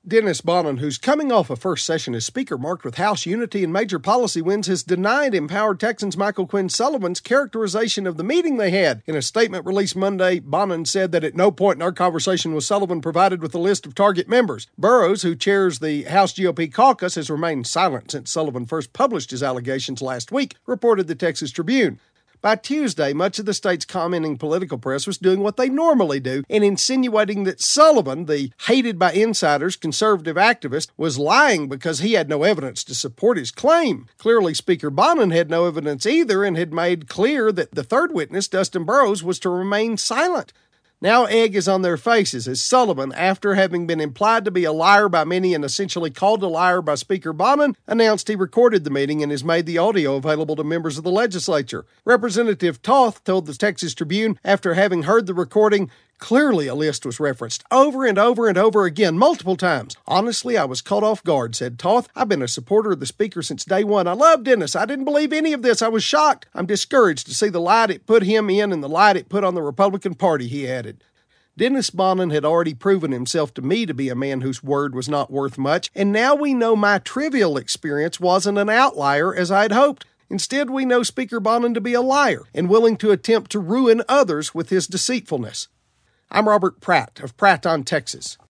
Dennis Bonnen, who's coming off a first session as Speaker marked with House unity and major policy wins, has denied Empowered Texans Michael Quinn Sullivan's characterization of the meeting they had. In a statement released Monday, Bonnen said that at no point in our conversation was Sullivan provided with a list of target members. Burrows, who chairs the House GOP caucus, has remained silent since Sullivan first published his allegations last week, reported the Texas Tribune. By Tuesday, much of the state's commenting political press was doing what they normally do and insinuating that Sullivan, the hated by insiders conservative activist, was lying because he had no evidence to support his claim. Clearly, Speaker Bonnen had no evidence either and had made clear that the third witness, Dustin Burrows, was to remain silent. Now egg is on their faces as Sullivan, after having been implied to be a liar by many and essentially called a liar by Speaker Bonnen, announced he recorded the meeting and has made the audio available to members of the legislature. Representative Toth told the Texas Tribune after having heard the recording, clearly a list was referenced over and over and over again, multiple times. Honestly, I was caught off guard, said Toth. I've been a supporter of the Speaker since day one. I love Dennis. I didn't believe any of this. I was shocked. I'm discouraged to see the light it put him in and the light it put on the Republican Party, he added. Dennis Bonnen had already proven himself to me to be a man whose word was not worth much, and now we know my trivial experience wasn't an outlier as I'd hoped. Instead, we know Speaker Bonnen to be a liar and willing to attempt to ruin others with his deceitfulness. I'm Robert Pratt of Pratt on Texas.